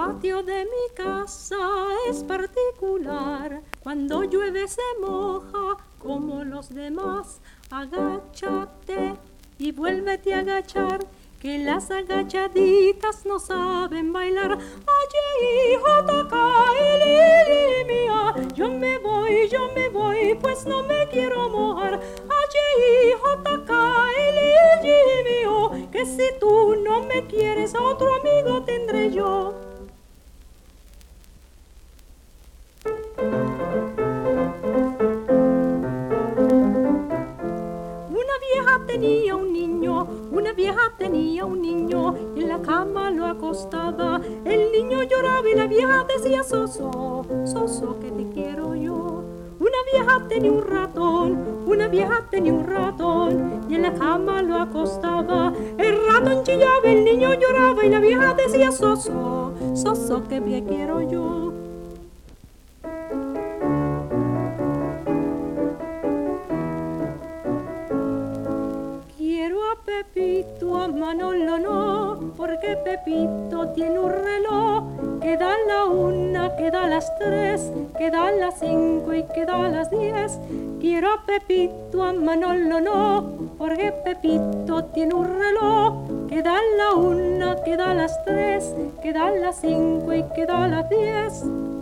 patio de mi casa es particular. Cuando llueve se moja como los demás. Agáchate y vuélvete a agachar, que las agachaditas no saben bailar. Allí, jotaca, lili mía, yo me voy, pues no me quiero mojar. Allí, jotaca, lili mío, que si tú no me quieres, a otro amigo tendré yo. Una vieja tenía un niño, y en la cama lo acostaba. El niño lloraba y la vieja decía, soso, soso, que te quiero yo. Una vieja tenía un ratón, una vieja tenía un ratón, y en la cama lo acostaba. El ratón chillaba, el niño lloraba y la vieja decía, soso, soso, que te quiero yo. Pepito, a Manolo no, porque Pepito tiene un reloj que da la 1, que da las 3, que da las 5 y que da las 10. Quiero a Pepito, a Manolo no, porque Pepito tiene un reloj que da la 1, que da las 3, que da las 5 y que da las 10.